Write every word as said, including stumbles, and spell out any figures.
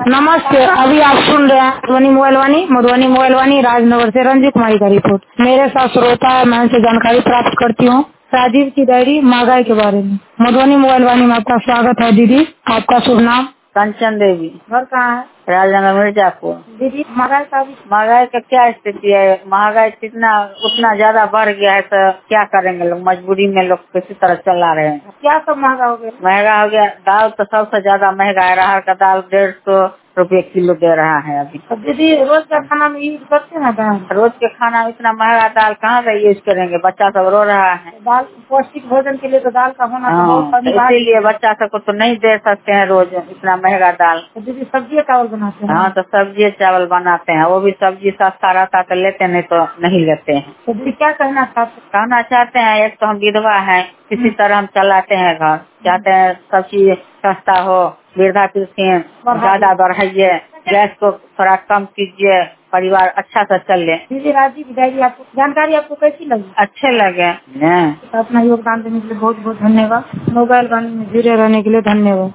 नमस्ते, अभी आप सुन रहे हैं मधुबनी मोबाइल वाणी मधुबनी मोबाइल वाणी राजनगर से रंजीत कुमारी का रिपोर्ट। मेरे साथ श्रोता है, मैं इनसे जानकारी प्राप्त करती हूँ राजीव की डायरी महंगाई के बारे में। मधुबनी मोबाइल वाणी में आपका स्वागत है। दीदी, आपका शुभ नाम? कंचन देवी। घर कहाँ है? राजनगर मिर्जापुर। दीदी, महंगाई का महंगाई का क्या स्थिति है? महंगाई कितना उतना ज्यादा बढ़ गया है तो क्या करेंगे लोग, मजबूरी में लोग किसी तरह चला रहे हैं। क्या सब महंगा हो गया? महंगा हो गया, दाल तो सबसे ज्यादा महंगा है। अरहर का दाल डेढ़ सौ रुपये किलो दे रहा है अभी। तो दीदी, रोज का खाना में यूज करते हैं दाल? रोज के खाना में इतना महंगा दाल कहाँ से यूज करेंगे? बच्चा सब रो रहा है। दाल पौष्टिक भोजन के लिए तो दाल का होना तो बहुत हाँ, अनिवार्य है। इसीलिए बच्चा सबको तो नहीं दे सकते हैं रोज इतना महंगा दाल। तो दीदी, सब्जी चावल बनाते हैं? हाँ, तो सब्जी चावल बनाते हैं, वो भी सब्जी सस्ता रहता तो लेते, नहीं तो नहीं लेते हैं। तो दीदी, क्या कहना चाहते कहना चाहते हैं, एक तो हम विधवा हैं, किसी तरह हम चलाते हैं घर, चाहते हैं सब चीज सस्ता हो, वृद्धा पेंशन ज्यादा बढ़ाइए, गैस को थोड़ा कम कीजिए, परिवार अच्छा से चले। दीदी, राजीव की डायरी आपको जानकारी आपको कैसी लगी? अच्छे लगे। अपना योगदान देने के लिए बहुत बहुत धन्यवाद। मोबाइल वाणी में जुड़े रहने के लिए धन्यवाद।